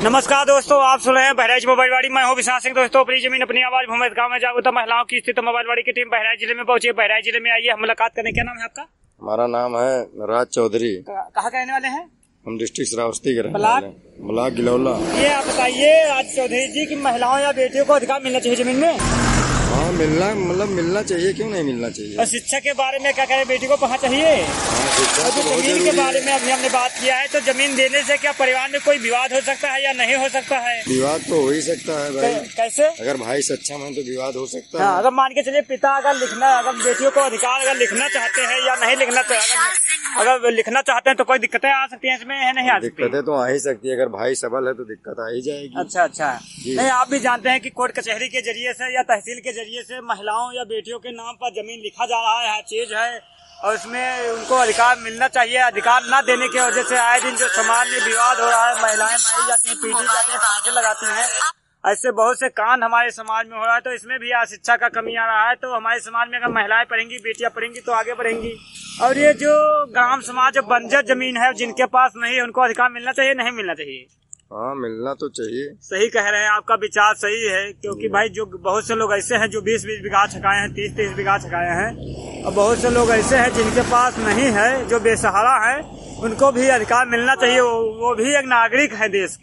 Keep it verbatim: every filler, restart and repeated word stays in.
नमस्कार दोस्तों, आप सुन रहे हैं बहराइच मोबाइलवाड़ी। मैं हूं विशाल सिंह। दोस्तों, अपनी जमीन अपनी आवाज भूमि गांव में जागरूकता महिलाओं की स्थिति मोबाइलवाड़ी की टीम बहराइच जिले में पहुंची है। बहराइच जिले में आइए हम मुलाकात करने। क्या नाम है आपका? हमारा नाम है राज चौधरी। कहाँ के रहने वाले हैं? हम डिस्ट्रिक्ट श्रावस्ती के रहने वाले हैं, ब्लॉक गिलौला। ये आप बताइए राज चौधरी जी की महिलाओं या बेटियों को अधिकार मिलना चाहिए जमीन में? हाँ, मिलना मतलब मिलना चाहिए, क्यों नहीं मिलना चाहिए। और शिक्षा के बारे में क्या करें, बेटी को पढ़ना चाहिए? और जो जमीन के बारे में अभी हमने बात किया है, तो जमीन देने से क्या परिवार में कोई विवाद हो सकता है या नहीं हो सकता है? विवाद तो हो ही सकता है भाई। कैसे? अगर भाई सक्षम है तो विवाद हो सकता हाँ, है। अगर मान के चलिए पिता अगर लिखना अगर बेटियों को अधिकार अगर लिखना चाहते हैं या नहीं लिखना चाहते, अगर अगर लिखना चाहते हैं तो कोई दिक्कतें आ सकती है इसमें, है नहीं आ सकती? दिक्कतें तो आ ही सकती है, अगर भाई सबल है तो दिक्कत आ ही जाएगी। अच्छा अच्छा। नहीं, आप भी जानते हैं कि कोर्ट कचहरी के जरिए से या तहसील के जरिए से महिलाओं या बेटियों के नाम पर जमीन लिखा जा रहा है, हर चीज है, और उसमें उनको अधिकार मिलना चाहिए। अधिकार न देने की वजह से आए दिन जो समाज में विवाद हो रहा है, महिलाएं मारी जाती हैं, पीटी जाती हैं, फांसी लगाती हैं, ऐसे बहुत से कांड हमारे समाज में हो रहा है। तो इसमें भी शिक्षा का कमी आ रहा है। तो हमारे समाज में अगर महिलाएं पढ़ेंगी, बेटियां पढ़ेंगी तो आगे बढ़ेंगी। और ये जो ग्राम समाज जो बंजर जमीन है, जिनके पास नहीं है, उनको अधिकार मिलना चाहिए नहीं मिलना चाहिए? हाँ, मिलना तो चाहिए। सही कह रहे हैं, आपका विचार सही है। क्योंकि भाई जो बहुत से लोग ऐसे हैं जो बीस बीस बीघा छकाए हैं, तीस तीस बीघा छकाए हैं, और बहुत से लोग ऐसे हैं जिनके पास नहीं है, जो बेसहारा है, उनको भी अधिकार मिलना चाहिए। वो भी एक नागरिक है देश के।